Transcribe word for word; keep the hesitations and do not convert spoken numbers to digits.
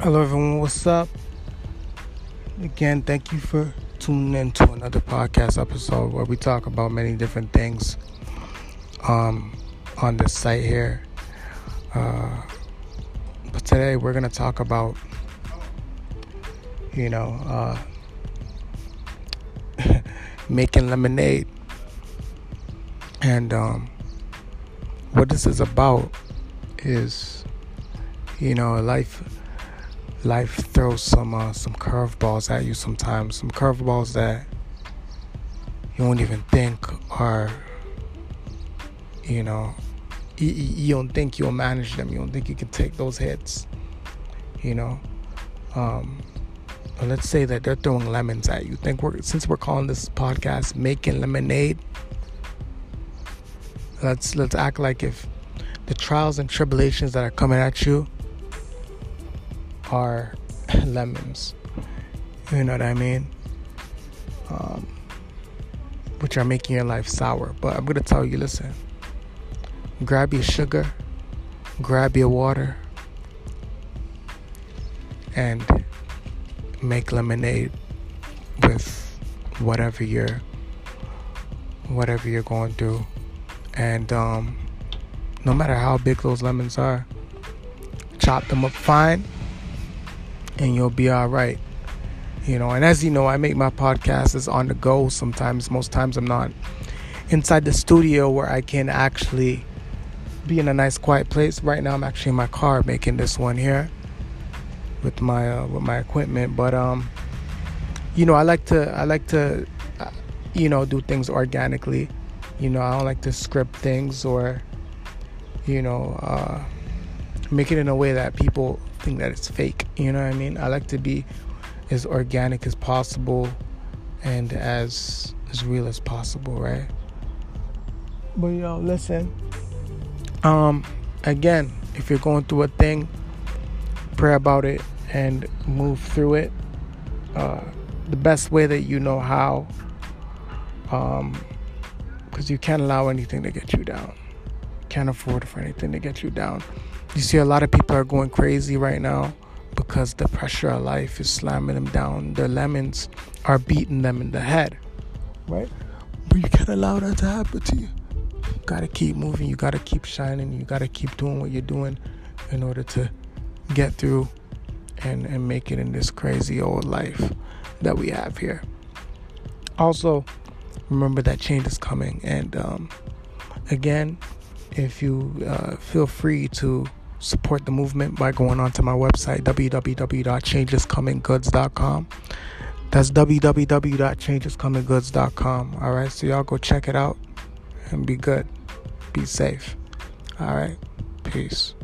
Hello everyone, what's up? Again, thank you for tuning in to another podcast episode where we talk about many different things um, on this site here. Uh, but today we're going to talk about, you know, uh, making lemonade. And um, what this is about is, you know, life... Life throws some uh, some curveballs at you sometimes. Some curveballs that you won't even think are, you know, you, you don't think you'll manage them. You don't think you can take those hits, you know. Um, but let's say that they're throwing lemons at you. Think we're since we're calling this podcast "Making Lemonade." Let's let's act like if the trials and tribulations that are coming at you are lemons, you know what I mean, um, which are making your life sour. But I'm gonna tell you, listen, grab your sugar, grab your water, and make lemonade with whatever you're whatever you're going through. And um, no matter how big those lemons are, chop them up fine and you'll be all right, you know. And as you know, I make my podcasts on the go sometimes. Most times I'm not inside the studio where I can actually be in a nice quiet place. Right now I'm actually in my car making this one here with my uh, with my equipment. But um you know, I like to I like to uh, you know, do things organically. You know, I don't like to script things or, you know, uh make it in a way that people think that it's fake. You know what I mean? I like to be as organic as possible and as as real as possible, right? But yo, listen. Um, again, if you're going through a thing, pray about it and move through it. Uh, the best way that you know how. Um, because you can't allow anything to get you down. Can't afford for anything to get you down. You see, a lot of people are going crazy right now because the pressure of life is slamming them down. The lemons are beating them in the head, right? But you can't allow that to happen to you. You gotta keep moving. You gotta keep shining. You gotta keep doing what you're doing in order to get through and, and make it in this crazy old life that we have here. Also, remember that change is coming. And um, again, if you uh, feel free to support the movement by going onto my website, w w w dot change is coming goods dot com. That's w w w dot change is coming goods dot com. All right, so y'all go check it out and be good. Be safe. All right, peace.